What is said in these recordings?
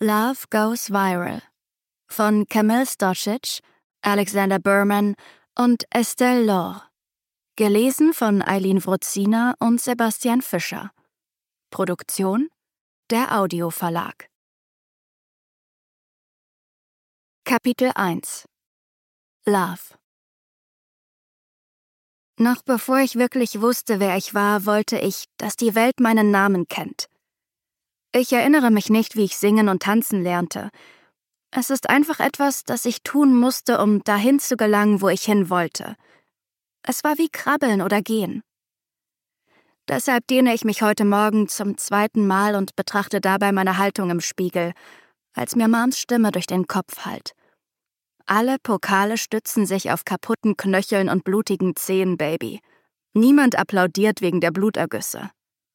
Love Goes Viral von Camille Stoschitsch, Alexander Berman und Estelle Laure. Gelesen von Eileen Wruzina und Sebastian Fischer. Produktion der Audioverlag. Kapitel 1 Love. Noch bevor ich wirklich wusste, wer ich war, wollte ich, dass die Welt meinen Namen kennt. Ich erinnere mich nicht, wie ich singen und tanzen lernte. Es ist einfach etwas, das ich tun musste, um dahin zu gelangen, wo ich hin wollte. Es war wie Krabbeln oder Gehen. Deshalb dehne ich mich heute Morgen zum 2. Mal und betrachte dabei meine Haltung im Spiegel, als mir Moms Stimme durch den Kopf hallt. Alle Pokale stützen sich auf kaputten Knöcheln und blutigen Zehen, Baby. Niemand applaudiert wegen der Blutergüsse.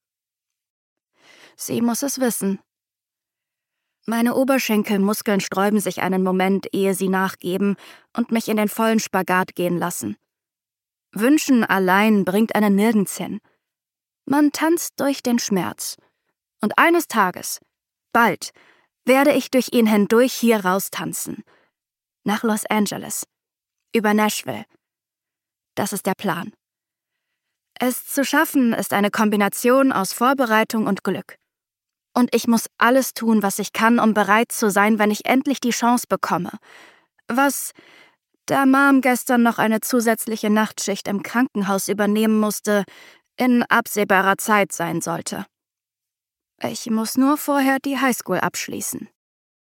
Sie muss es wissen. Meine Oberschenkelmuskeln sträuben sich einen Moment, ehe sie nachgeben und mich in den vollen Spagat gehen lassen. Wünschen allein bringt einen nirgends hin. Man tanzt durch den Schmerz. Und eines Tages, bald, werde ich durch ihn hindurch hier raustanzen. Nach Los Angeles. Über Nashville. Das ist der Plan. Es zu schaffen ist eine Kombination aus Vorbereitung und Glück. Und ich muss alles tun, was ich kann, um bereit zu sein, wenn ich endlich die Chance bekomme. Was, da Mom gestern noch eine zusätzliche Nachtschicht im Krankenhaus übernehmen musste, in absehbarer Zeit sein sollte. Ich muss nur vorher die Highschool abschließen.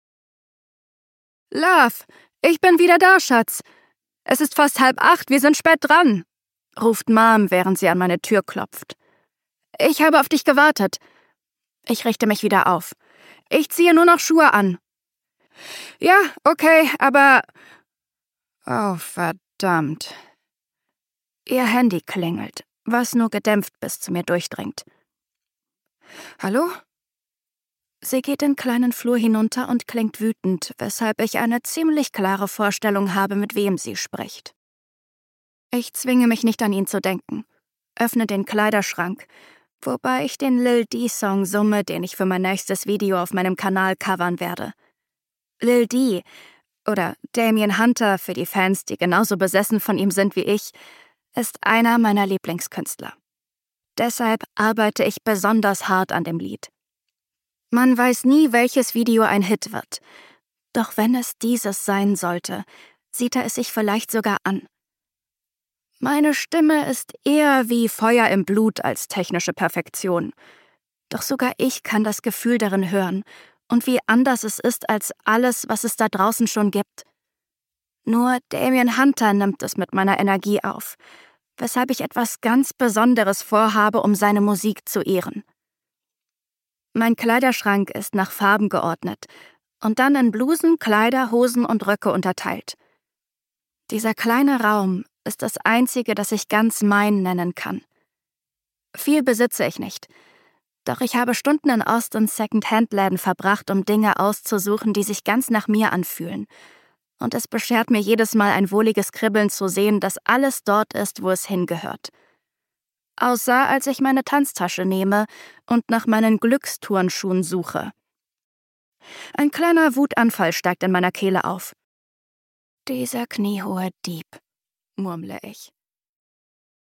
Love, ich bin wieder da, Schatz. Es ist fast 7:30, wir sind spät dran, ruft Mom, während sie an meine Tür klopft. Ich habe auf dich gewartet. Ich richte mich wieder auf. Ich ziehe nur noch Schuhe an. Ja, okay, aber... Oh, verdammt. Ihr Handy klingelt, was nur gedämpft bis zu mir durchdringt. Hallo? Sie geht den kleinen Flur hinunter und klingt wütend, weshalb ich eine ziemlich klare Vorstellung habe, mit wem sie spricht. Ich zwinge mich nicht an ihn zu denken, öffne den Kleiderschrank, wobei ich den Lil D-Song summe, den ich für mein nächstes Video auf meinem Kanal covern werde. Lil D, oder Damien Hunter für die Fans, die genauso besessen von ihm sind wie ich, ist einer meiner Lieblingskünstler. Deshalb arbeite ich besonders hart an dem Lied. Man weiß nie, welches Video ein Hit wird. Doch wenn es dieses sein sollte, sieht er es sich vielleicht sogar an. Meine Stimme ist eher wie Feuer im Blut als technische Perfektion. Doch sogar ich kann das Gefühl darin hören und wie anders es ist als alles, was es da draußen schon gibt. Nur Damien Hunter nimmt es mit meiner Energie auf, weshalb ich etwas ganz Besonderes vorhabe, um seine Musik zu ehren. Mein Kleiderschrank ist nach Farben geordnet und dann in Blusen, Kleider, Hosen und Röcke unterteilt. Dieser kleine Raum ist das einzige, das ich ganz mein nennen kann. Viel besitze ich nicht, doch ich habe Stunden in Austins Second-Hand-Läden verbracht, um Dinge auszusuchen, die sich ganz nach mir anfühlen. Und es beschert mir jedes Mal ein wohliges Kribbeln zu sehen, dass alles dort ist, wo es hingehört. Außer als ich meine Tanztasche nehme und nach meinen Glücksturnschuhen suche. Ein kleiner Wutanfall steigt in meiner Kehle auf. Dieser kniehohe Dieb, murmle ich.